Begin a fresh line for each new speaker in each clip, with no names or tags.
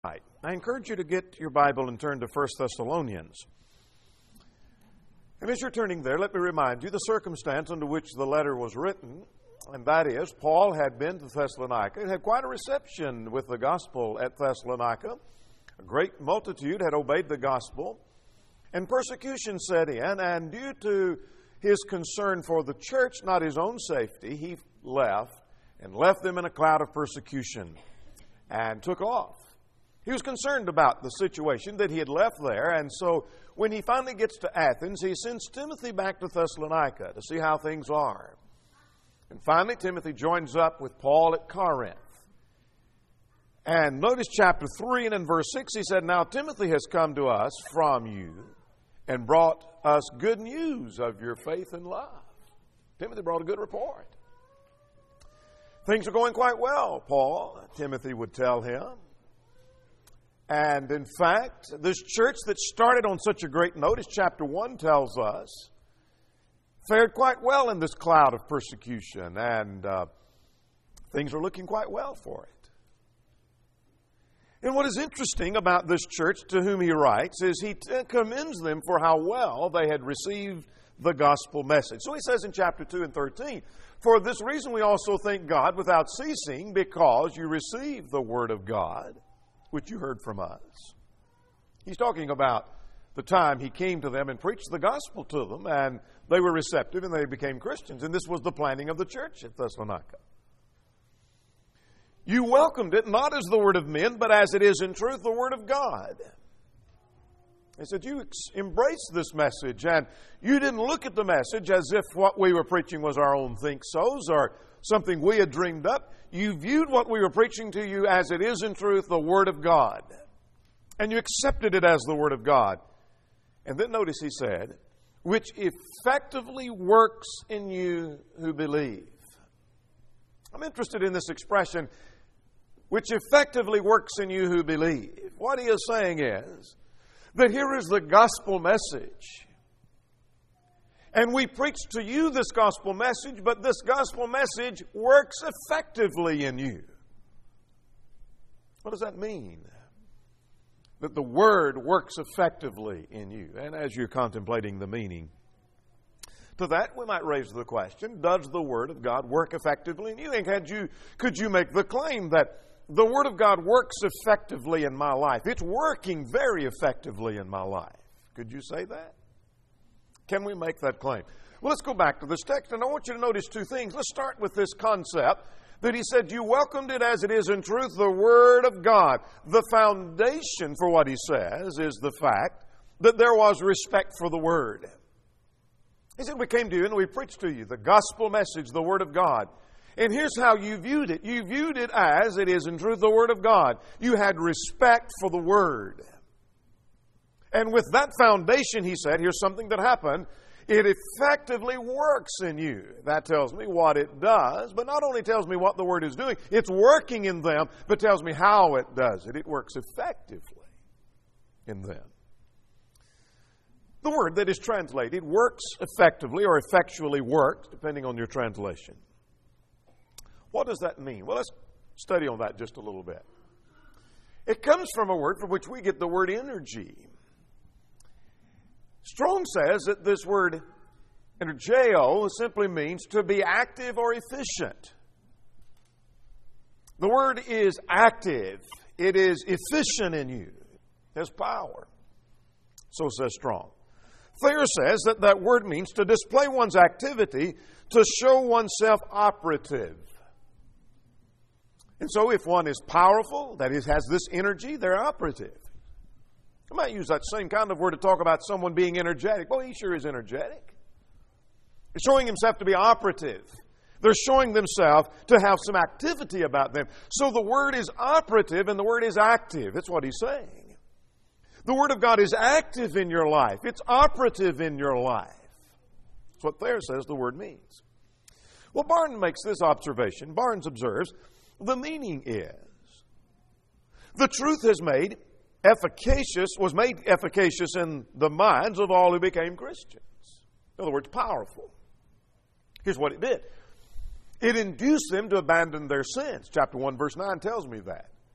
Right. I encourage you to get your Bible and turn to 1 Thessalonians. And as you're turning there, let me remind you the circumstance under which the letter was written, and that is, Paul had been to Thessalonica and had quite a reception with the gospel at Thessalonica. A great multitude had obeyed the gospel, and persecution set in, and due to his concern for the church, not his own safety, he left them in a cloud of persecution and took off. He was concerned about the situation that he had left there, and so when he finally gets to Athens, he sends Timothy back to Thessalonica to see how things are. And finally, Timothy joins up with Paul at Corinth. And notice chapter 3 and in verse 6, he said, "Now Timothy has come to us from you and brought us good news of your faith and love." Timothy brought a good report. Things are going quite well, Paul, Timothy would tell him. And in fact, this church that started on such a great note, as chapter 1 tells us, fared quite well in this cloud of persecution, and things are looking quite well for it. And what is interesting about this church to whom he writes is he commends them for how well they had received the gospel message. So he says in chapter 2 and 13, "For this reason we also thank God without ceasing, because you received the word of God, which you heard from us." He's talking about the time he came to them and preached the gospel to them, and they were receptive and they became Christians. And this was the planting of the church at Thessalonica. "You welcomed it not as the word of men, but as it is in truth the word of God." He said, you embraced this message, and you didn't look at the message as if what we were preaching was our own think-sos or something we had dreamed up. You viewed what we were preaching to you as it is in truth the Word of God. And you accepted it as the Word of God. And then notice he said, "which effectively works in you who believe." I'm interested in this expression, "which effectively works in you who believe." What he is saying is that here is the gospel message. And we preach to you this gospel message, but this gospel message works effectively in you. What does that mean? That the Word works effectively in you. And as you're contemplating the meaning to that, we might raise the question, does the Word of God work effectively in you? And could you make the claim that the Word of God works effectively in my life? It's working very effectively in my life. Could you say that? Can we make that claim? Well, let's go back to this text, and I want you to notice two things. Let's start with this concept that he said, you welcomed it as it is in truth, the Word of God. The foundation for what he says is the fact that there was respect for the Word. He said, we came to you and we preached to you the gospel message, the Word of God. And here's how you viewed it. You viewed it as it is in truth the Word of God. You had respect for the Word. And with that foundation, he said, here's something that happened. It effectively works in you. That tells me what it does, but not only tells me what the Word is doing, it's working in them, but tells me how it does it. It works effectively in them. The word that is translated works effectively or effectually works, depending on your translation. What does that mean? Well, let's study on that just a little bit. It comes from a word from which we get the word energy. Strong says that this word energeo simply means to be active or efficient. The word is active. It is efficient in you. It has power. So says Strong. Thayer says that that word means to display one's activity, to show oneself operative. And so if one is powerful, that is, has this energy, they're operative. I might use that same kind of word to talk about someone being energetic. Well, he sure is energetic. He's showing himself to be operative. They're showing themselves to have some activity about them. So the word is operative and the word is active. That's what he's saying. The Word of God is active in your life. It's operative in your life. That's what Thayer says the word means. Well, Barnes makes this observation. Barnes observes, the meaning is, the truth was made efficacious in the minds of all who became Christians. In other words, powerful. Here's what it did. It induced them to abandon their sins. Chapter 1, verse 9 tells me that.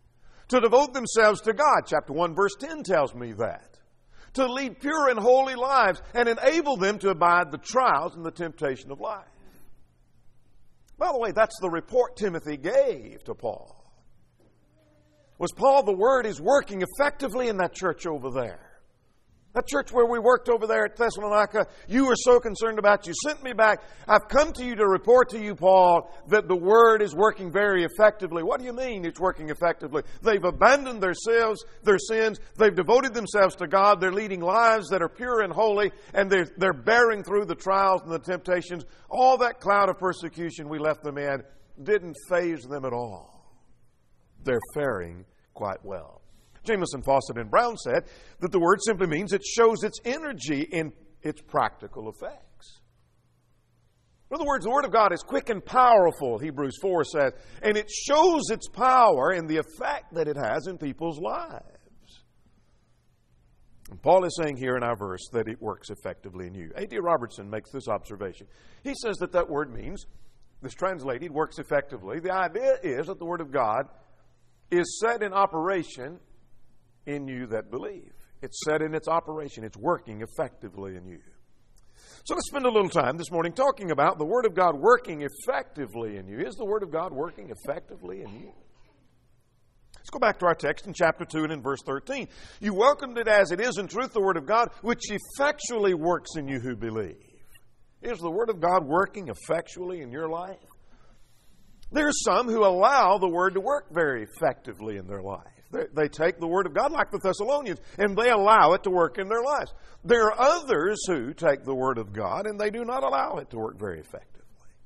To devote themselves to God. Chapter 1, verse 10 tells me that. To lead pure and holy lives and enable them to abide the trials and the temptation of life. By the way, that's the report Timothy gave to Paul. Was Paul, the Word is working effectively in that church over there. That church where we worked over there at Thessalonica, you were so concerned about, you sent me back. I've come to you to report to you, Paul, that the Word is working very effectively. What do you mean it's working effectively? They've abandoned their sins. They've devoted themselves to God. They're leading lives that are pure and holy, and they're bearing through the trials and the temptations. All that cloud of persecution we left them in didn't faze them at all. They're faring quite well. Jamieson, Fawcett, and Brown said that the word simply means it shows its energy in its practical effects. In other words, the Word of God is quick and powerful, Hebrews 4 says, and it shows its power in the effect that it has in people's lives. And Paul is saying here in our verse that it works effectively in you. A.D. Robertson makes this observation. He says that word means, this translated, works effectively. The idea is that the Word of God is set in operation in you that believe. It's set in its operation. It's working effectively in you. So let's spend a little time this morning talking about the Word of God working effectively in you. Is the Word of God working effectively in you? Let's go back to our text in chapter 2 and in verse 13. You welcomed it as it is in truth, the Word of God, which effectually works in you who believe. Is the Word of God working effectually in your life? There's some who allow the Word to work very effectively in their life. They take the Word of God like the Thessalonians, and they allow it to work in their lives. There are others who take the Word of God, and they do not allow it to work very effectively.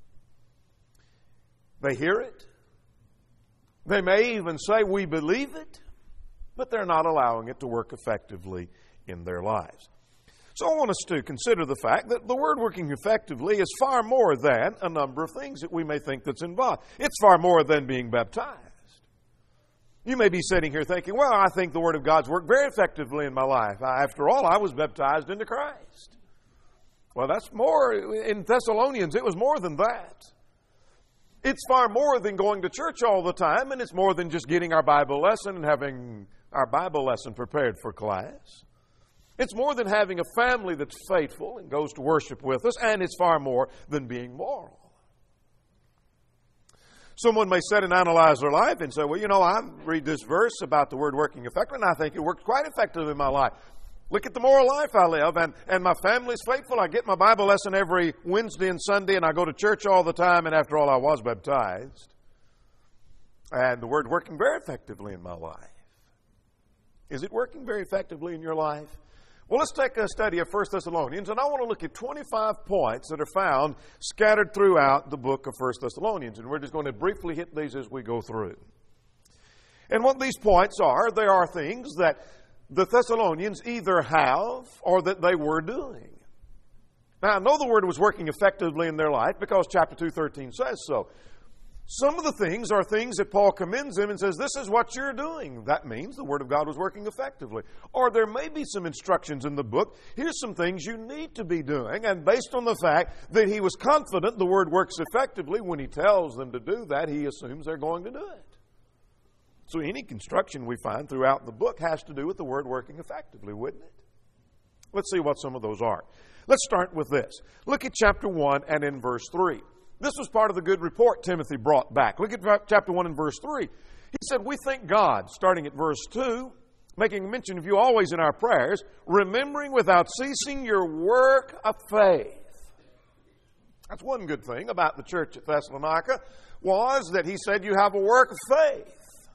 They hear it. They may even say, we believe it, but they're not allowing it to work effectively in their lives. So I want us to consider the fact that the Word working effectively is far more than a number of things that we may think that's involved. It's far more than being baptized. You may be sitting here thinking, well, I think the Word of God's worked very effectively in my life. After all, I was baptized into Christ. Well, that's more. In Thessalonians, it was more than that. It's far more than going to church all the time, and it's more than just getting our Bible lesson and having our Bible lesson prepared for class. It's more than having a family that's faithful and goes to worship with us, and it's far more than being moral. Someone may sit and analyze their life and say, well, I read this verse about the Word working effectively, and I think it works quite effectively in my life. Look at the moral life I live, and my family's faithful. I get my Bible lesson every Wednesday and Sunday, and I go to church all the time, and after all, I was baptized. And the Word working very effectively in my life. Is it working very effectively in your life? Well, let's take a study of 1 Thessalonians, and I want to look at 25 points that are found scattered throughout the book of 1 Thessalonians, and we're just going to briefly hit these as we go through. And what these points are, they are things that the Thessalonians either have or that they were doing. Now, I know the Word was working effectively in their life because chapter 2:13 says so. Some of the things are things that Paul commends them and says, this is what you're doing. That means the Word of God was working effectively. Or there may be some instructions in the book. Here's some things you need to be doing. And based on the fact that he was confident the Word works effectively, when he tells them to do that, he assumes they're going to do it. So any instruction we find throughout the book has to do with the Word working effectively, wouldn't it? Let's see what some of those are. Let's start with this. Look at chapter 1 and in verse 3. This was part of the good report Timothy brought back. Look at chapter 1 and verse 3. He said, we thank God, starting at verse 2, making mention of you always in our prayers, remembering without ceasing your work of faith. That's one good thing about the church at Thessalonica, was that he said you have a work of faith.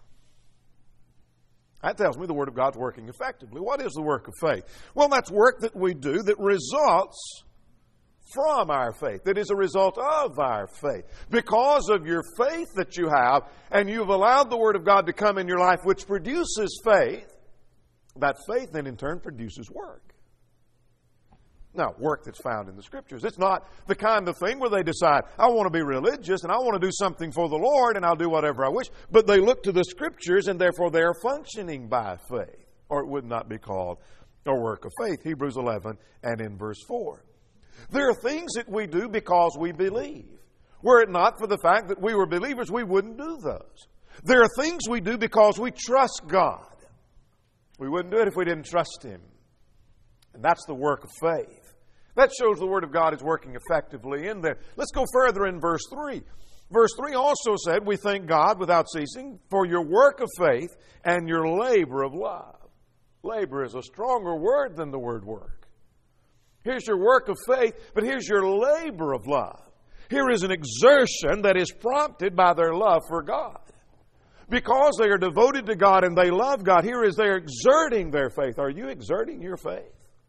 That tells me the Word of God's working effectively. What is the work of faith? Well, that's work that we do that results from our faith. That is a result of our faith. Because of your faith that you have, and you've allowed the Word of God to come in your life, which produces faith, that faith then in turn produces work. Now, work that's found in the Scriptures. It's not the kind of thing where they decide, I want to be religious and I want to do something for the Lord and I'll do whatever I wish. But they look to the Scriptures and therefore they are functioning by faith. Or it would not be called a work of faith. Hebrews 11 and in verse 4. There are things that we do because we believe. Were it not for the fact that we were believers, we wouldn't do those. There are things we do because we trust God. We wouldn't do it if we didn't trust Him. And that's the work of faith. That shows the Word of God is working effectively in there. Let's go further in verse 3. Verse 3 also said, we thank God without ceasing for your work of faith and your labor of love. Labor is a stronger word than the word work. Here's your work of faith, but here's your labor of love. Here is an exertion that is prompted by their love for God. Because they are devoted to God and they love God, here is they're exerting their faith. Are you exerting your faith?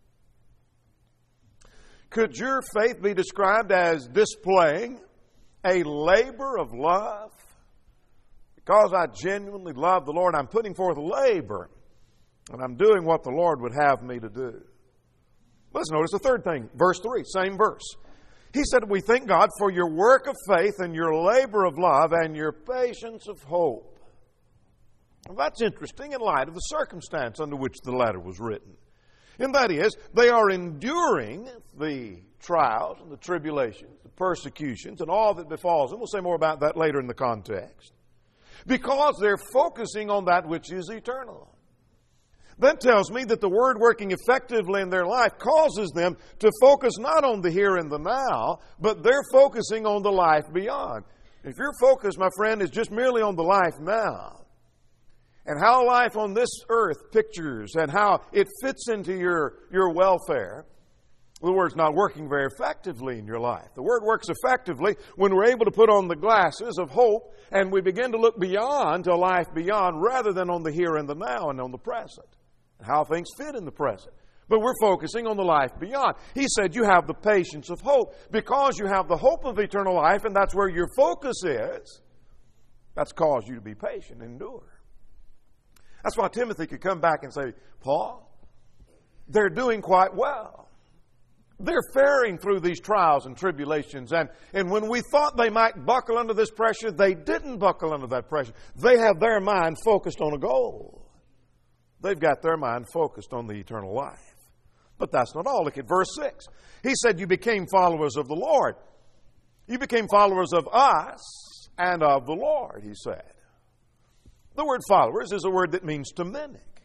Could your faith be described as displaying a labor of love? Because I genuinely love the Lord, I'm putting forth labor, and I'm doing what the Lord would have me to do. Let's notice the third thing, verse 3, same verse. He said, we thank God for your work of faith and your labor of love and your patience of hope. Well, that's interesting in light of the circumstance under which the letter was written. And that is, they are enduring the trials and the tribulations, the persecutions, and all that befalls them. We'll say more about that later in the context. Because they're focusing on that which is eternal. That tells me that the Word working effectively in their life causes them to focus not on the here and the now, but they're focusing on the life beyond. If your focus, my friend, is just merely on the life now, and how life on this earth pictures and how it fits into your welfare, the Word's not working very effectively in your life. The Word works effectively when we're able to put on the glasses of hope and we begin to look beyond to life beyond rather than on the here and the now and on the present, and how things fit in the present. But we're focusing on the life beyond. He said you have the patience of hope because you have the hope of eternal life, and that's where your focus is. That's caused you to be patient and endure. That's why Timothy could come back and say, Paul, they're doing quite well. They're faring through these trials and tribulations. And when we thought they might buckle under this pressure, they didn't buckle under that pressure. They have their mind focused on a goal. They've got their mind focused on the eternal life. But that's not all. Look at verse 6. He said, you became followers of the Lord. You became followers of us and of the Lord, he said. The word followers is a word that means to mimic.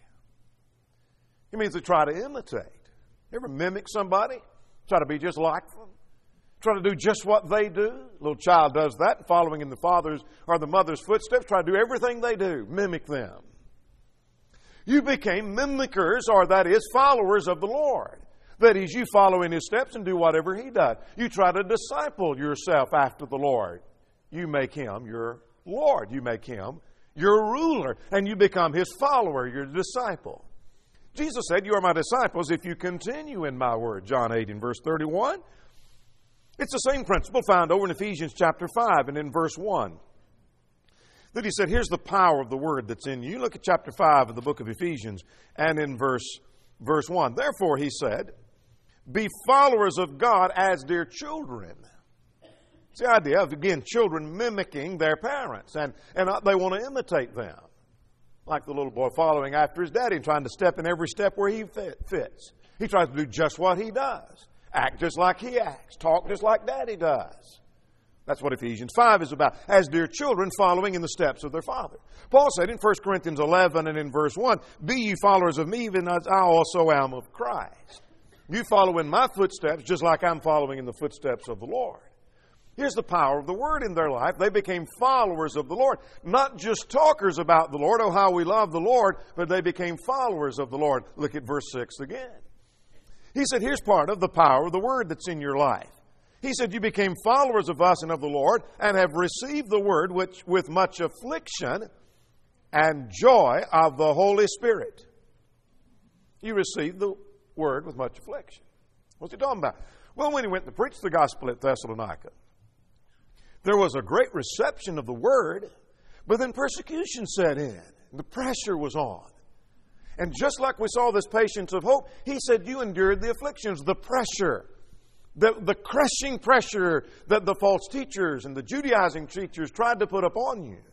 It means to try to imitate. You ever mimic somebody? Try to be just like them? Try to do just what they do? A little child does that, following in the father's or the mother's footsteps. Try to do everything they do. Mimic them. You became mimickers, or that is, followers of the Lord. That is, you follow in His steps and do whatever He does. You try to disciple yourself after the Lord. You make Him your Lord. You make Him your ruler, and you become His follower, your disciple. Jesus said, you are my disciples if you continue in my word, John 8 and verse 31. It's the same principle found over in Ephesians chapter 5 and in verse 1. That He said, here's the power of the word that's in you. Look at chapter 5 of the book of Ephesians and in verse 1. Therefore, He said, be followers of God as dear children. It's the idea of, again, children mimicking their parents, and they want to imitate them. Like the little boy following after his daddy and trying to step in every step where he fits. He tries to do just what he does. Act just like he acts. Talk just like daddy does. That's what Ephesians 5 is about. As dear children following in the steps of their father. Paul said in 1 Corinthians 11 and in verse 1, be ye followers of me even as I also am of Christ. You follow in my footsteps just like I'm following in the footsteps of the Lord. Here's the power of the Word in their life. They became followers of the Lord. Not just talkers about the Lord, oh how we love the Lord, but they became followers of the Lord. Look at verse 6 again. He said, here's part of the power of the Word that's in your life. He said, you became followers of us and of the Lord, and have received the Word which with much affliction and joy of the Holy Spirit. You received the Word with much affliction. What's he talking about? Well, when he went to preach the gospel at Thessalonica, there was a great reception of the Word, but then persecution set in. The pressure was on. And just like we saw this patience of hope, he said you endured the afflictions, the pressure, the crushing pressure that the false teachers and the Judaizing teachers tried to put upon you.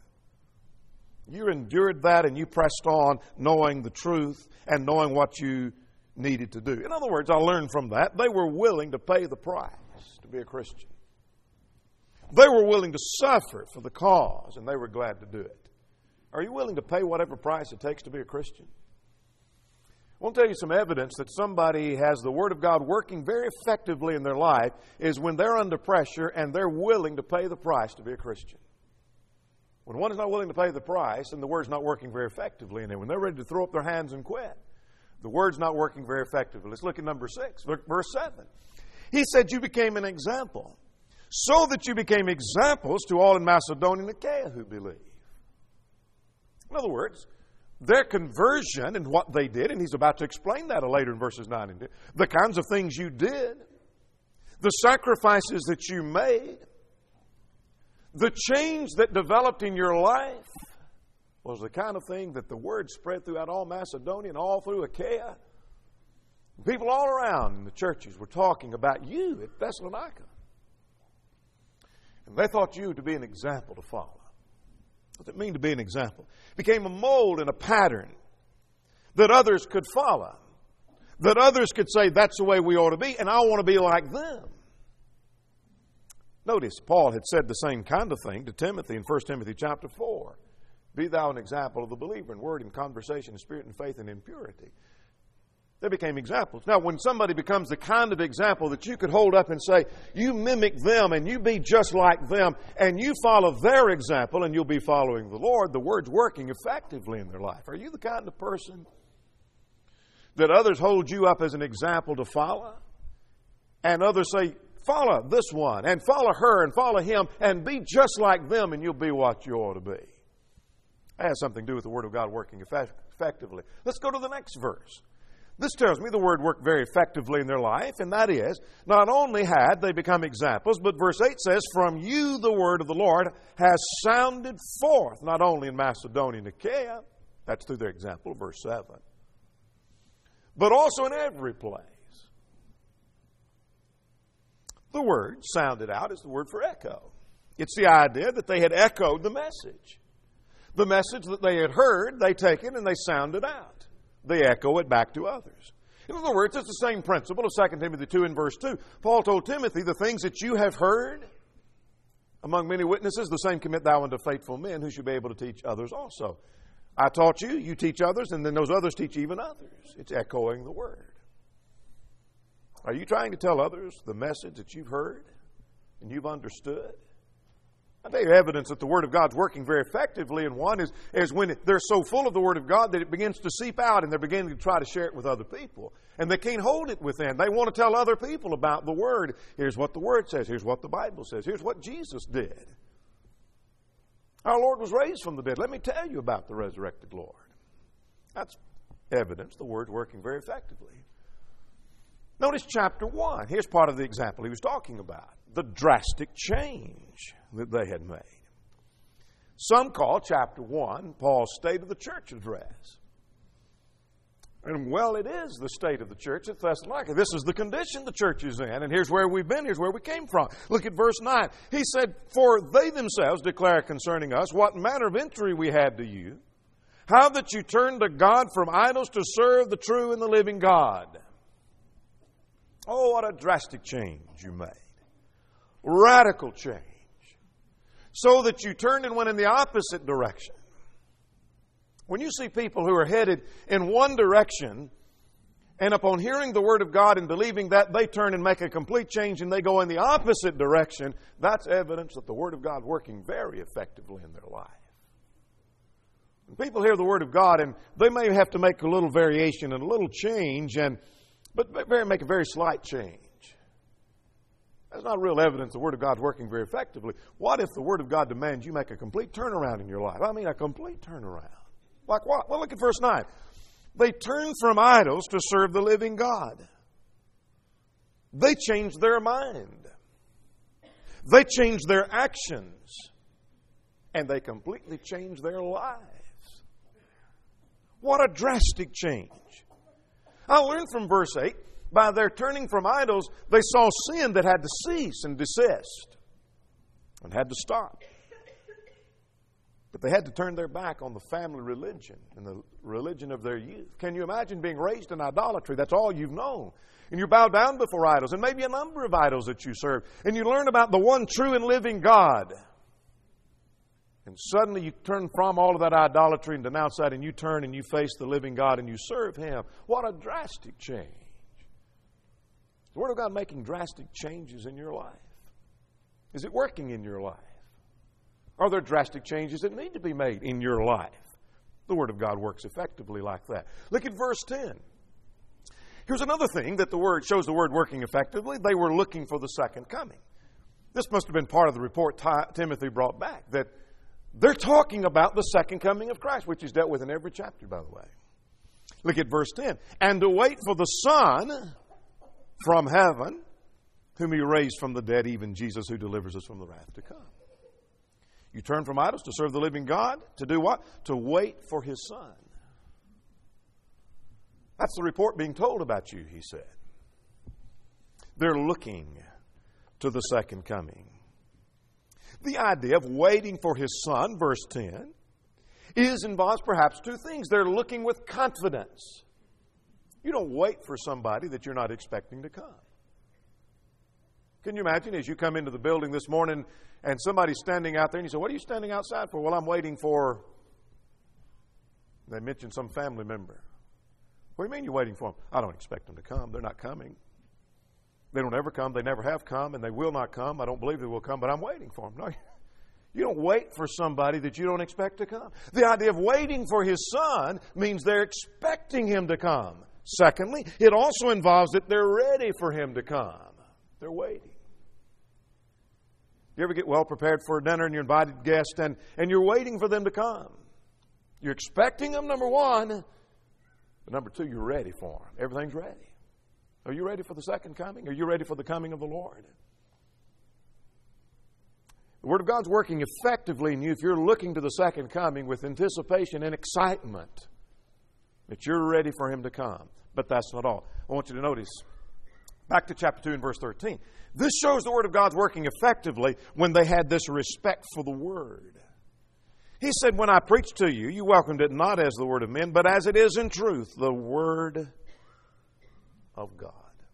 You endured that and you pressed on knowing the truth and knowing what you needed to do. In other words, I learned from that, they were willing to pay the price to be a Christian. They were willing to suffer for the cause, and they were glad to do it. Are you willing to pay whatever price it takes to be a Christian? I want to tell you some evidence that somebody has the Word of God working very effectively in their life is when they're under pressure and they're willing to pay the price to be a Christian. When one is not willing to pay the price and the Word's not working very effectively in them, when they're ready to throw up their hands and quit, the Word's not working very effectively. Let's look at number 6, verse 7. He said, you became an example, so that you became examples to all in Macedonia and Achaia who believe. In other words, their conversion and what they did, and he's about to explain that later in verses 9 and 10, the kinds of things you did, the sacrifices that you made, the change that developed in your life was the kind of thing that the word spread throughout all Macedonia and all through Achaia. People all around in the churches were talking about you at Thessalonica. And they thought you to be an example to follow. What does it mean to be an example? It became a mold and a pattern that others could follow. That others could say, that's the way we ought to be, and I want to be like them. Notice, Paul had said the same kind of thing to Timothy in 1 Timothy chapter 4. Be thou an example of the believer in word and conversation, in spirit and faith and in purity. They became examples. Now, when somebody becomes the kind of example that you could hold up and say, you mimic them and you be just like them and you follow their example and you'll be following the Lord, the word's working effectively in their life. Are you the kind of person that others hold you up as an example to follow? And others say, follow this one and follow her and follow him and be just like them and you'll be what you ought to be. That has something to do with the Word of God working effectively. Let's go to the next verse. This tells me the Word worked very effectively in their life, and that is, not only had they become examples, but verse 8 says, from you the Word of the Lord has sounded forth, not only in Macedonia and Achaia, that's through their example, verse 7, but also in every place. The word sounded out is the word for echo. It's the idea that they had echoed the message. The message that they had heard, they take it and they sound it out. They echo it back to others. In other words, it's the same principle of 2 Timothy 2 and verse 2. Paul told Timothy, the things that you have heard among many witnesses, the same commit thou unto faithful men who should be able to teach others also. I taught you, you teach others, and then those others teach even others. It's echoing the word. Are you trying to tell others the message that you've heard and you've understood? I'll tell you evidence that the Word of God's working very effectively, and one is when they're so full of the Word of God that it begins to seep out and they're beginning to try to share it with other people. And they can't hold it within. They want to tell other people about the Word. Here's what the Word says. Here's what the Bible says. Here's what Jesus did. Our Lord was raised from the dead. Let me tell you about the resurrected Lord. That's evidence the Word's working very effectively. Notice chapter 1. Here's part of the example he was talking about. The drastic change that they had made. Some call chapter 1 Paul's state of the church address. And well, it is the state of the church at Thessalonica. This is the condition the church is in. And here's where we've been. Here's where we came from. Look at verse 9. He said, for they themselves declare concerning us what manner of entry we had to you, how that you turned to God from idols to serve the true and the living God. Oh, what a drastic change you made. Radical change. So that you turned and went in the opposite direction. When you see people who are headed in one direction, and upon hearing the Word of God and believing that, they turn and make a complete change and they go in the opposite direction, that's evidence that the Word of God is working very effectively in their life. When people hear the Word of God, and they may have to make a little variation and a little change, but make a very slight change. That's not real evidence the Word of God's working very effectively. What if the Word of God demands you make a complete turnaround in your life? I mean, a complete turnaround. Like what? Well, look at verse 9. They turned from idols to serve the living God. They changed their mind. They changed their actions. And they completely changed their lives. What a drastic change. I learned from verse 8, by their turning from idols, they saw sin that had to cease and desist and had to stop. But they had to turn their back on the family religion and the religion of their youth. Can you imagine being raised in idolatry? That's all you've known. And you bow down before idols, and maybe a number of idols that you serve. And you learn about the one true and living God. And suddenly you turn from all of that idolatry and denounce that, and you turn and you face the living God and you serve Him. What a drastic change. Is the Word of God making drastic changes in your life? Is it working in your life? Are there drastic changes that need to be made in your life? The Word of God works effectively like that. Look at verse 10. Here's another thing that the Word shows the Word working effectively. They were looking for the second coming. This must have been part of the report Timothy brought back, that they're talking about the second coming of Christ, which is dealt with in every chapter, by the way. Look at verse 10. And to wait for the Son from heaven, whom He raised from the dead, even Jesus, who delivers us from the wrath to come. You turn from idols to serve the living God. To do what? To wait for His Son. That's the report being told about you, he said. They're looking to the second coming. The idea of waiting for His Son, verse 10, involves perhaps two things. They're looking with confidence. You don't wait for somebody that you're not expecting to come. Can you imagine as you come into the building this morning and somebody's standing out there and you say, what are you standing outside for? Well, I'm waiting for, they mention some family member. What do you mean you're waiting for them? I don't expect them to come. They're not coming. They don't ever come. They never have come, and they will not come. I don't believe they will come, but I'm waiting for them. No, you don't wait for somebody that you don't expect to come. The idea of waiting for His Son means they're expecting Him to come. Secondly, it also involves that they're ready for Him to come. They're waiting. You ever get well prepared for a dinner and you're invited guests and you're waiting for them to come? You're expecting them, number one. But number two, you're ready for them. Everything's ready. Are you ready for the second coming? Are you ready for the coming of the Lord? The Word of God's working effectively in you if you're looking to the second coming with anticipation and excitement that you're ready for Him to come. But that's not all. I want you to notice, back to chapter 2 and verse 13. This shows the Word of God's working effectively when they had this respect for the Word. He said, when I preached to you, you welcomed it not as the word of men, but as it is in truth, the Word of God.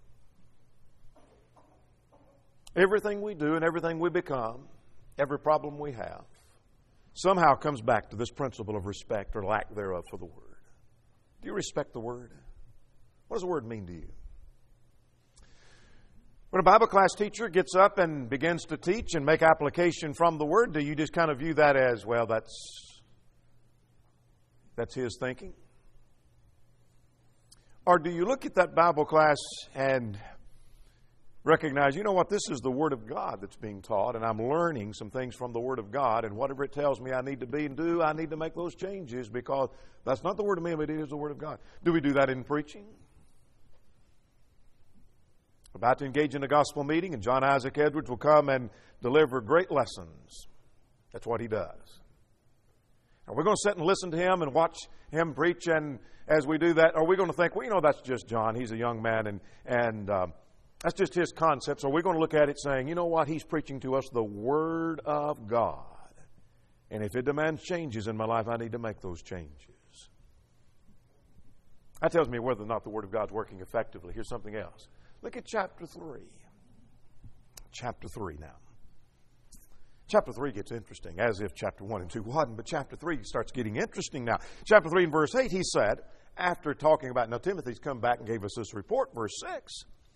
Everything we do and everything we become, every problem we have, somehow comes back to this principle of respect or lack thereof for the Word. Do you respect the Word? What does the Word mean to you? When a Bible class teacher gets up and begins to teach and make application from the Word, do you just kind of view that as, well, that's his thinking? Or do you look at that Bible class and recognize, you know what, this is the Word of God that's being taught, and I'm learning some things from the Word of God, and whatever it tells me I need to be and do, I need to make those changes because that's not the Word of man, but it is the Word of God. Do we do that in preaching? About to engage in a gospel meeting, and John Isaac Edwards will come and deliver great lessons. That's what he does. Are we going to sit and listen to him and watch him preach? And as we do that, are we going to think, well, you know, that's just John. He's a young man, and that's just his concepts. Or are we going to look at it saying, you know what? He's preaching to us the Word of God. And if it demands changes in my life, I need to make those changes. That tells me whether or not the Word of God's working effectively. Here's something else. Look at chapter 3. Chapter 3 now. Chapter 3 gets interesting, as if chapter 1 and 2 wasn't, but chapter 3 starts getting interesting now. Chapter 3 and verse 8, he said, after talking about, now Timothy's come back and gave us this report, verse 6.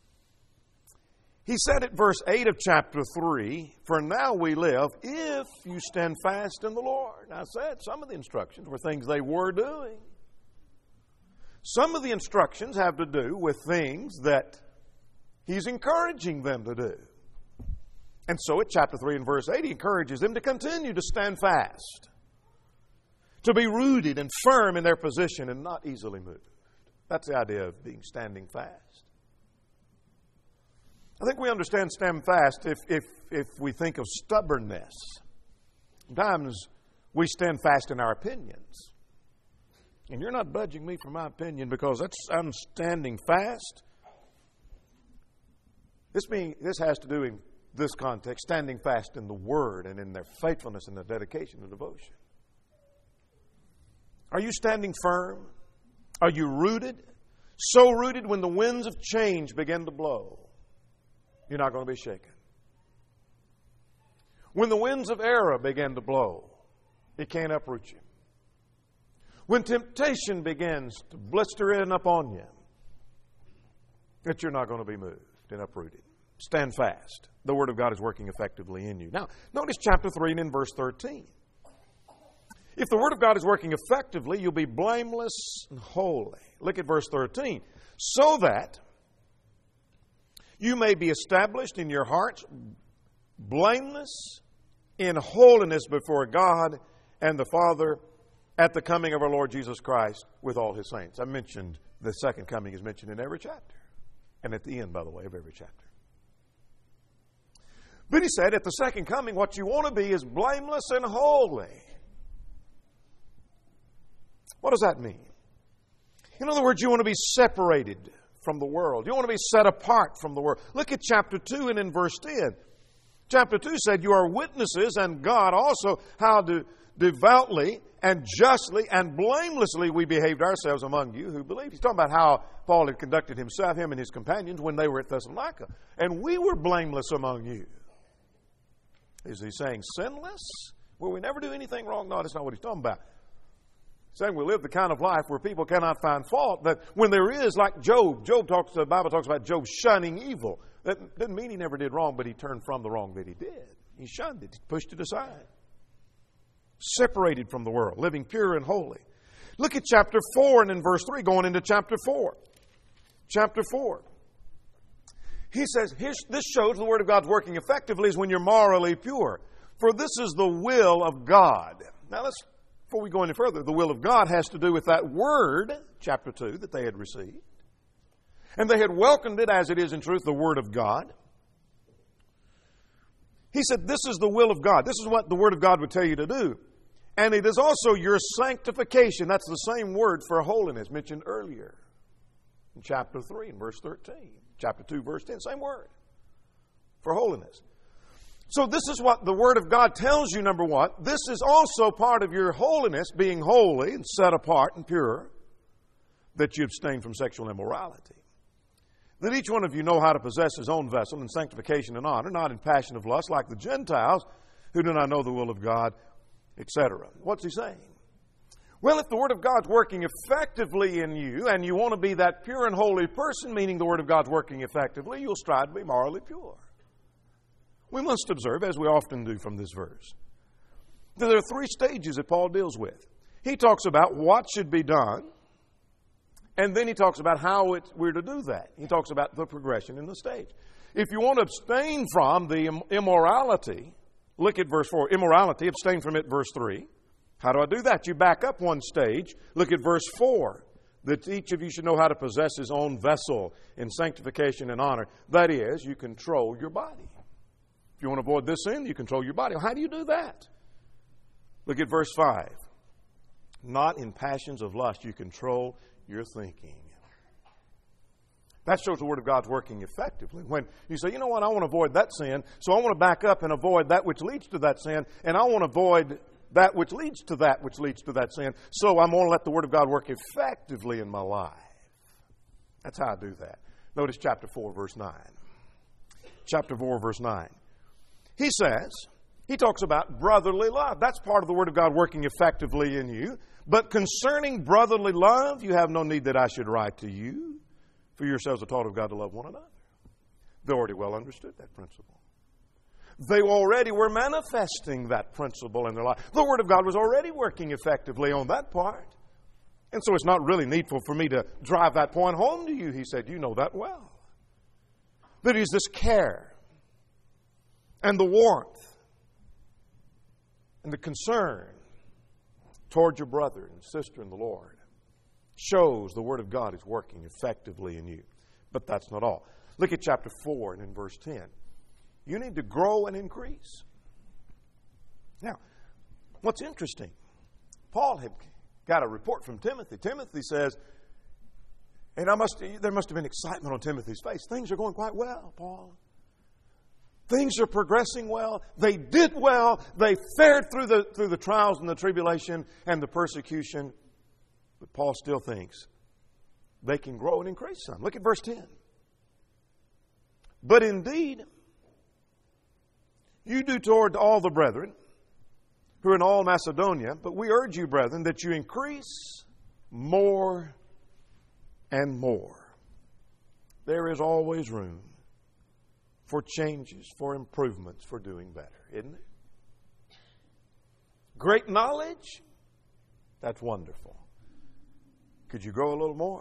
He said at verse 8 of chapter 3, for now we live if you stand fast in the Lord. Now I said some of the instructions were things they were doing. Some of the instructions have to do with things that He's encouraging them to do. And so at chapter 3 and verse 8, He encourages them to continue to stand fast, to be rooted and firm in their position and not easily moved. That's the idea of being standing fast. I think we understand stand fast if we think of stubbornness. Sometimes we stand fast in our opinions. And you're not budging me from my opinion because I'm standing fast. This has to do in this context, standing fast in the Word and in their faithfulness and their dedication and devotion. Are you standing firm? Are you rooted? So rooted when the winds of change begin to blow, you're not going to be shaken. When the winds of error begin to blow, it can't uproot you. When temptation begins to blister in upon you, that you're not going to be moved and uprooted. Stand fast. The Word of God is working effectively in you. Now, notice chapter 3 and in verse 13. If the Word of God is working effectively, you'll be blameless and holy. Look at verse 13. So that you may be established in your hearts blameless in holiness before God and the Father at the coming of our Lord Jesus Christ with all His saints. I mentioned the second coming is mentioned in every chapter. And at the end, by the way, of every chapter. But he said, at the second coming, what you want to be is blameless and holy. What does that mean? In other words, you want to be separated from the world. You want to be set apart from the world. Look at chapter 2 and in verse 10. Chapter 2 said, you are witnesses, and God also, how devoutly and justly and blamelessly we behaved ourselves among you who believe. He's talking about how Paul had conducted himself, him and his companions, when they were at Thessalonica. And we were blameless among you. Is he saying sinless? Will we never do anything wrong? No, that's not what he's talking about. He's saying we live the kind of life where people cannot find fault. That when there is, like Job, the Bible talks about Job shunning evil. That doesn't mean he never did wrong, but he turned from the wrong that he did. He shunned it. He pushed it aside. Separated from the world, living pure and holy. Look at chapter 4 and in verse 3, going into chapter 4. Chapter 4. He says, this shows the Word of God's working effectively is when you're morally pure. For this is the will of God. Now, before we go any further, the will of God has to do with that Word, chapter 2, that they had received. And they had welcomed it as it is in truth, the Word of God. He said, this is the will of God. This is what the Word of God would tell you to do. And it is also your sanctification. That's the same word for holiness mentioned earlier in chapter 3 and verse 13. Chapter 2, verse 10, same word for holiness. So this is what the Word of God tells you, number one. This is also part of your holiness, being holy and set apart and pure, that you abstain from sexual immorality. That each one of you know how to possess his own vessel in sanctification and honor, not in passion of lust like the Gentiles who do not know the will of God, etc. What's he saying? Well, if the Word of God's working effectively in you and you want to be that pure and holy person, meaning the Word of God's working effectively, you'll strive to be morally pure. We must observe, as we often do from this verse, that there are three stages that Paul deals with. He talks about what should be done, and then he talks about how we're to do that. He talks about the progression in the stage. If you want to abstain from the immorality, look at verse 4. Immorality, abstain from it, verse 3. How do I do that? You back up one stage. Look at verse 4. That each of you should know how to possess his own vessel in sanctification and honor. That is, you control your body. If you want to avoid this sin, you control your body. Well, how do you do that? Look at verse 5. Not in passions of lust, you control your thinking. That shows the Word of God's working effectively. When you say, you know what, I want to avoid that sin, so I want to back up and avoid that which leads to that sin, and I want to avoid that which leads to that which leads to that sin, so I'm going to let the Word of God work effectively in my life. That's how I do that. Notice chapter 4, verse 9. Chapter 4, verse 9. He talks about brotherly love. That's part of the Word of God working effectively in you. But concerning brotherly love, you have no need that I should write to you. For yourselves are taught of God to love one another. They already well understood that principle. They already were manifesting that principle in their life. The Word of God was already working effectively on that part. And so it's not really needful for me to drive that point home to you. He said, you know that well. That is this care and the warmth and the concern toward your brother and sister in the Lord shows the Word of God is working effectively in you. But that's not all. Look at chapter 4 and in verse 10. You need to grow and increase. Now, what's interesting, Paul had got a report from Timothy. Timothy says, and there must have been excitement on Timothy's face. Things are going quite well, Paul. Things are progressing well. They did well. They fared through the trials and the tribulation and the persecution. But Paul still thinks they can grow and increase some. Look at verse 10. But indeed, you do toward all the brethren who who are in all Macedonia, but we urge you, brethren, that you increase more and more. There is always room for changes, for improvements, for doing better, isn't it? Great knowledge, that's wonderful. Could you grow a little more?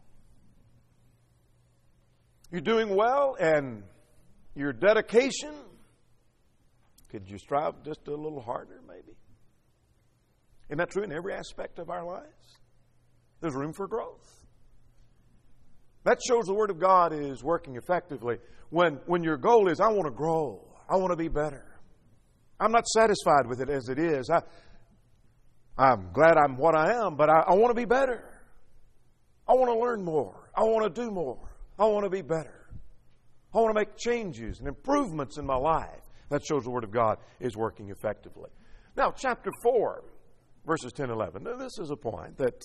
You're doing well, and your dedication, could you strive just a little harder, maybe? Isn't that true in every aspect of our lives? There's room for growth. That shows the Word of God is working effectively. When your goal is, I want to grow, I want to be better. I'm not satisfied with it as it is. I'm glad I'm what I am, but I want to be better. I want to learn more. I want to do more. I want to be better. I want to make changes and improvements in my life. That shows the Word of God is working effectively. Now, chapter 4, verses 10 and 11. Now, this is a point that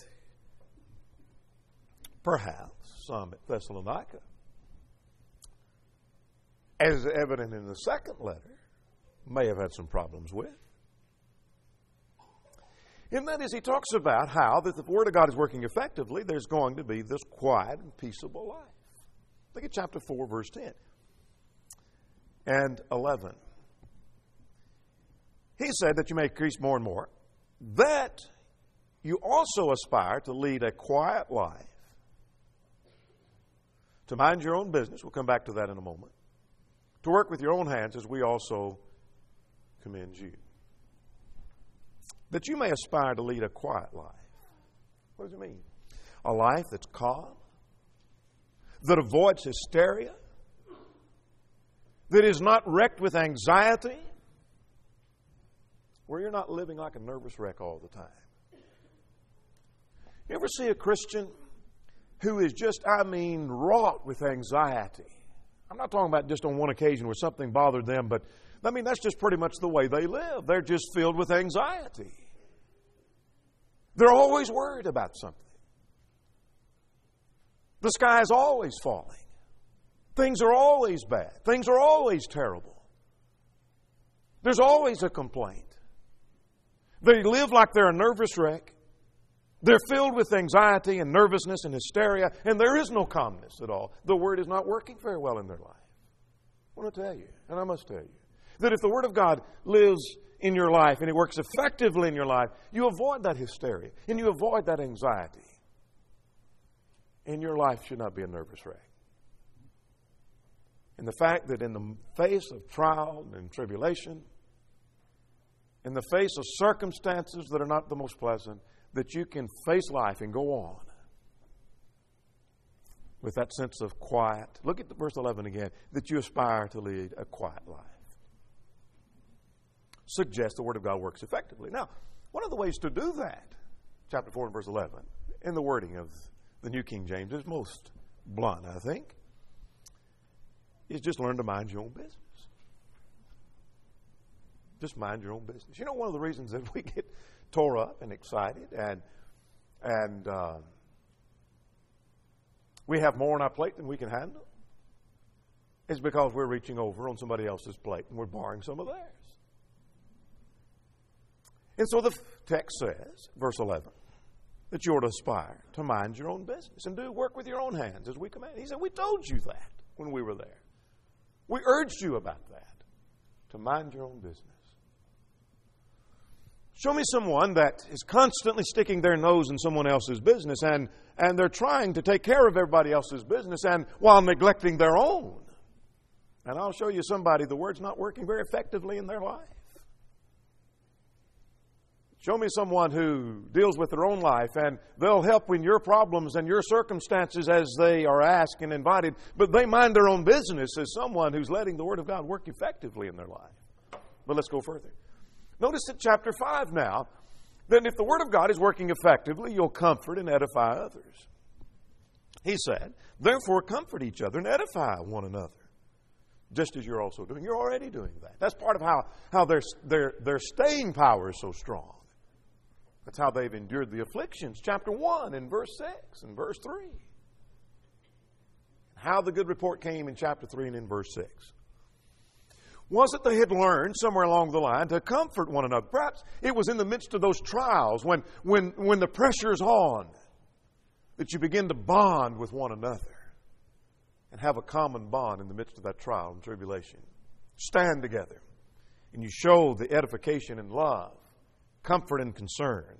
perhaps some at Thessalonica, as evident in the second letter, may have had some problems with. And that is, he talks about how that if the Word of God is working effectively, there's going to be this quiet and peaceable life. Look at chapter 4, verse 10 and 11. He said that you may increase more and more, that you also aspire to lead a quiet life, to mind your own business. We'll come back to that in a moment. To work with your own hands, as we also commend you. That you may aspire to lead a quiet life. What does it mean? A life that's calm, that avoids hysteria, that is not wrecked with anxiety, where you're not living like a nervous wreck all the time. You ever see a Christian who is just, wrought with anxiety? I'm not talking about just on one occasion where something bothered them, but that's just pretty much the way they live. They're just filled with anxiety. They're always worried about something. The sky is always falling. Things are always bad. Things are always terrible. There's always a complaint. They live like they're a nervous wreck. They're filled with anxiety and nervousness and hysteria, and there is no calmness at all. The Word is not working very well in their life. I want to tell you, and I must tell you, that if the Word of God lives in your life and it works effectively in your life, you avoid that hysteria and you avoid that anxiety. And your life should not be a nervous wreck. And the fact that in the face of trial and tribulation, in the face of circumstances that are not the most pleasant, that you can face life and go on with that sense of quiet. Look at verse 11 again. That you aspire to lead a quiet life. Suggests the Word of God works effectively. Now, one of the ways to do that, chapter 4 and verse 11, in the wording of the New King James, is most blunt, I think, is just learn to mind your own business. Just mind your own business. You know, one of the reasons that we get tore up and excited and we have more on our plate than we can handle is because we're reaching over on somebody else's plate and we're borrowing some of theirs. And so the text says, verse 11, that you ought to aspire to mind your own business and do work with your own hands as we command. He said, we told you that when we were there. We urged you about that, to mind your own business. Show me someone that is constantly sticking their nose in someone else's business and they're trying to take care of everybody else's business and while neglecting their own. And I'll show you somebody the Word's not working very effectively in their life. Show me someone who deals with their own life and they'll help in your problems and your circumstances as they are asked and invited, but they mind their own business as someone who's letting the Word of God work effectively in their life. But let's go further. Notice at chapter 5 now, that if the Word of God is working effectively, you'll comfort and edify others. He said, therefore comfort each other and edify one another, just as you're also doing. You're already doing that. That's part of how their staying power is so strong. That's how they've endured the afflictions. Chapter 1 and verse 6 and verse 3. How the good report came in chapter 3 and in verse 6. was that they had learned somewhere along the line to comfort one another. Perhaps it was in the midst of those trials when the pressure's on that you begin to bond with one another and have a common bond in the midst of that trial and tribulation. Stand together and you show the edification and love, comfort and concern.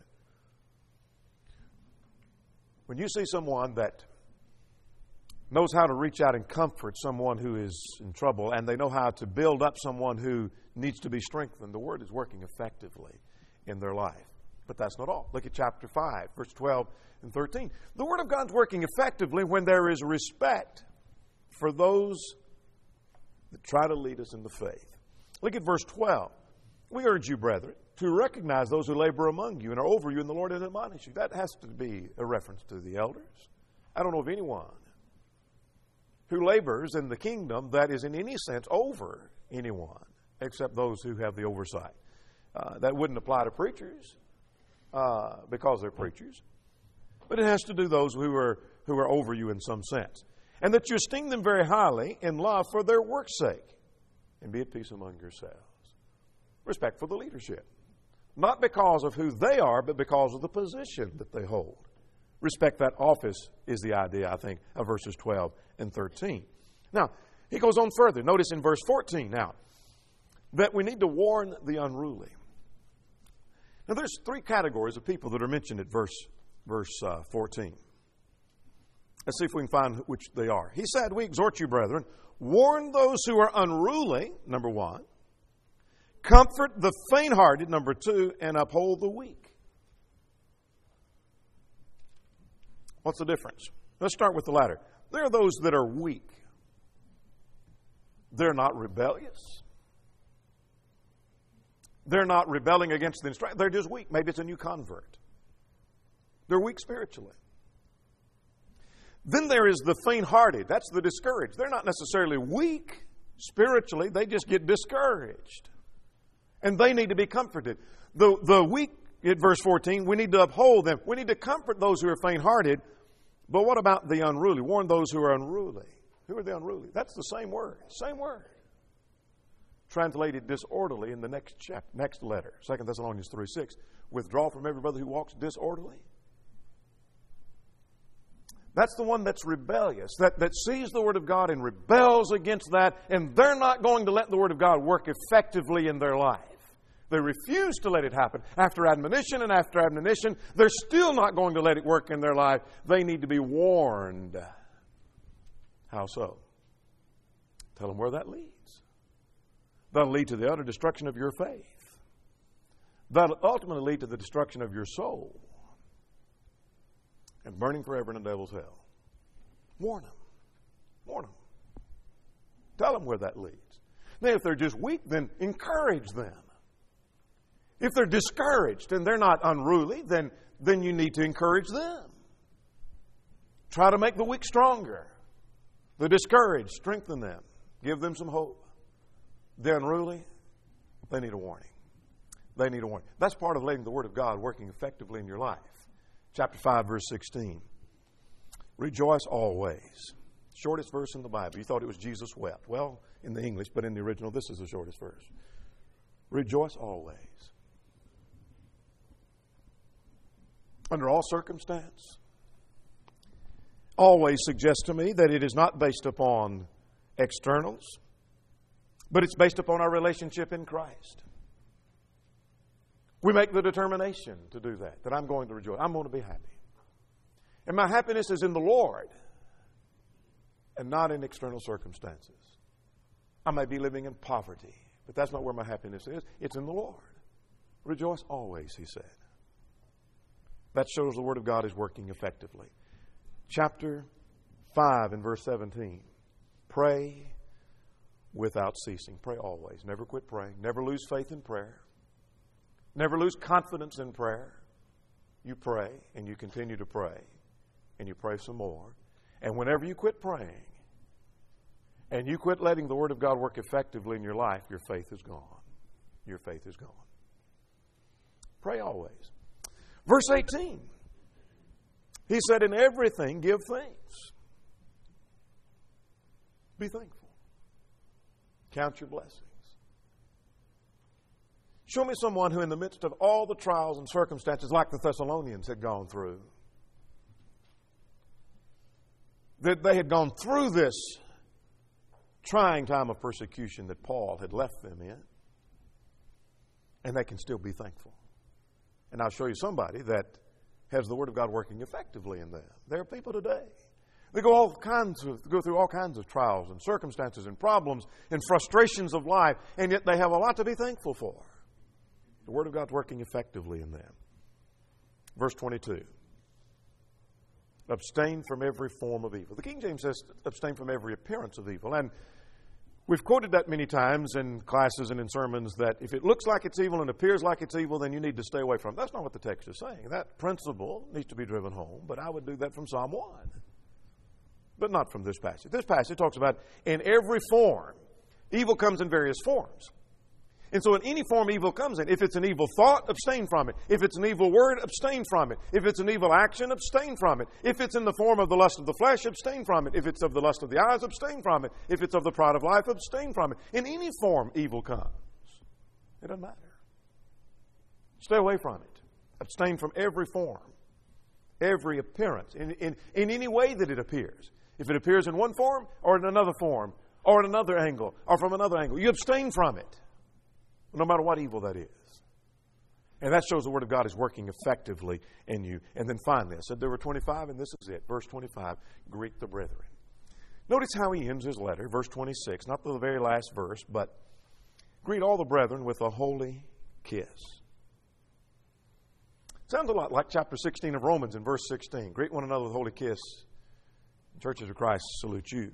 When you see someone that knows how to reach out and comfort someone who is in trouble, and they know how to build up someone who needs to be strengthened, the Word is working effectively in their life. But that's not all. Look at chapter 5, verse 12 and 13. The Word of God's working effectively when there is respect for those that try to lead us into faith. Look at verse 12. We urge you, brethren, to recognize those who labor among you and are over you in the Lord and admonish you. That has to be a reference to the elders. I don't know of anyone who labors in the kingdom that is in any sense over anyone except those who have the oversight. That wouldn't apply to preachers because they're preachers. But it has to do those who are over you in some sense. And that you esteem them very highly in love for their work's sake. And be at peace among yourselves. Respect for the leadership. Not because of who they are, but because of the position that they hold. Respect that office is the idea, I think, of verses 12 and 13. Now, he goes on further. Notice in verse 14 now that we need to warn the unruly. Now, there's three categories of people that are mentioned at verse 14. Let's see if we can find which they are. He said, we exhort you, brethren, warn those who are unruly, number one. Comfort the faint-hearted, number two, and uphold the weak. What's the difference? Let's start with the latter. There are those that are weak. They're not rebellious. They're not rebelling against the instruction. They're just weak. Maybe it's a new convert. They're weak spiritually. Then there is the faint-hearted. That's the discouraged. They're not necessarily weak spiritually. They just get discouraged. And they need to be comforted. The weak, at verse 14, we need to uphold them. We need to comfort those who are faint-hearted. But what about the unruly? Warn those who are unruly. Who are the unruly? That's the same word. Same word. Translated disorderly in the next letter. 2 Thessalonians 3:6. Withdraw from every brother who walks disorderly. That's the one that's rebellious, that sees the Word of God and rebels against that, and they're not going to let the Word of God work effectively in their life. They refuse to let it happen. After admonition and after admonition, they're still not going to let it work in their life. They need to be warned. How so? Tell them where that leads. That'll lead to the utter destruction of your faith. That'll ultimately lead to the destruction of your soul and burning forever in the devil's hell. Warn them. Warn them. Tell them where that leads. Now, if they're just weak, then encourage them. If they're discouraged and they're not unruly, then you need to encourage them. Try to make the weak stronger. The discouraged, strengthen them. Give them some hope. The unruly, they need a warning. They need a warning. That's part of letting the Word of God working effectively in your life. Chapter 5, verse 16. Rejoice always. Shortest verse in the Bible. You thought it was Jesus wept. Well, in the English, but in the original, this is the shortest verse. Rejoice always. Under all circumstance. Always suggests to me that it is not based upon externals, but it's based upon our relationship in Christ. We make the determination to do that I'm going to rejoice. I'm going to be happy. And my happiness is in the Lord and not in external circumstances. I may be living in poverty, but that's not where my happiness is. It's in the Lord. Rejoice always, he said. That shows the Word of God is working effectively. Chapter 5 and verse 17. Pray without ceasing. Pray always. Never quit praying. Never lose faith in prayer. Never lose confidence in prayer. You pray and you continue to pray. And you pray some more. And whenever you quit praying and you quit letting the Word of God work effectively in your life, your faith is gone. Your faith is gone. Pray always. Verse 18. He said, in everything give thanks. Be thankful. Count your blessings. Show me someone who in the midst of all the trials and circumstances like the Thessalonians had gone through, that they had gone through this trying time of persecution that Paul had left them in, and they can still be thankful. And I'll show you somebody that has the Word of God working effectively in them. There are people today. They go through all kinds of trials and circumstances and problems and frustrations of life, and yet they have a lot to be thankful for. The Word of God's working effectively in them. Verse 22. Abstain from every form of evil. The King James says abstain from every appearance of evil. And we've quoted that many times in classes and in sermons, that if it looks like it's evil and appears like it's evil, then you need to stay away from it. That's not what the text is saying. That principle needs to be driven home, but I would do that from Psalm 1. But not from this passage. This passage talks about in every form. Evil comes in various forms. And so in any form evil comes in. If it's an evil thought, abstain from it. If it's an evil word, abstain from it. If it's an evil action, abstain from it. If it's in the form of the lust of the flesh, abstain from it. If it's of the lust of the eyes, abstain from it. If it's of the pride of life, abstain from it. In any form evil comes. It doesn't matter. Stay away from it. Abstain from every form, every appearance, in any way that it appears. If it appears in one form or in another form or in another angle or from another angle, you abstain from it. No matter what evil that is. And that shows the Word of God is working effectively in you. And then finally, I said there were 25, and this is it. Verse 25, greet the brethren. Notice how he ends his letter, verse 26, not the very last verse, but greet all the brethren with a holy kiss. Sounds a lot like chapter 16 of Romans in verse 16. Greet one another with a holy kiss. Churches of Christ salute you.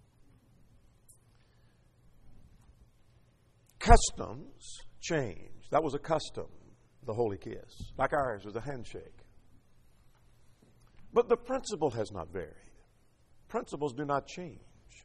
Customs change. That was a custom, the holy kiss. Like ours was a handshake. But the principle has not varied. Principles do not change.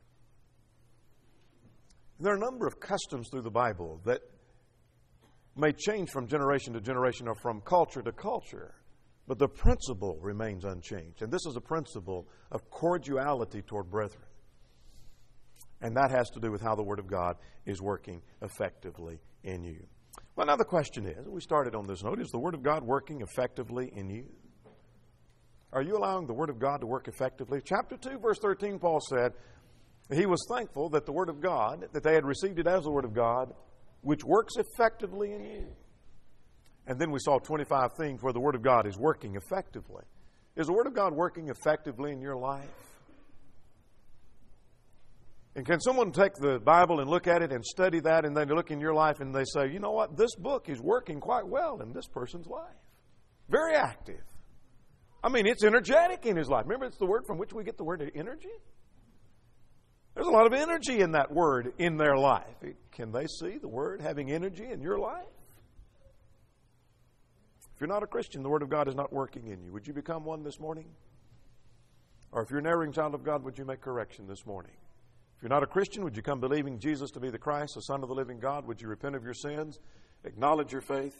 There are a number of customs through the Bible that may change from generation to generation or from culture to culture, but the principle remains unchanged. And this is a principle of cordiality toward brethren. And that has to do with how the Word of God is working effectively in you. Well, now the question is, we started on this note, is the Word of God working effectively in you? Are you allowing the Word of God to work effectively? Chapter 2, verse 13, Paul said, he was thankful that the Word of God, that they had received it as the Word of God, which works effectively in you. And then we saw 25 things where the Word of God is working effectively. Is the Word of God working effectively in your life? And can someone take the Bible and look at it and study that, and then look in your life and they say, you know what, this book is working quite well in this person's life. Very active. I mean, it's energetic in his life. Remember, it's the word from which we get the word energy? There's a lot of energy in that word in their life. Can they see the word having energy in your life? If you're not a Christian, the Word of God is not working in you. Would you become one this morning? Or if you're an erring child of God, would you make correction this morning? If you're not a Christian, would you come believing Jesus to be the Christ, the Son of the living God? Would you repent of your sins, acknowledge your faith,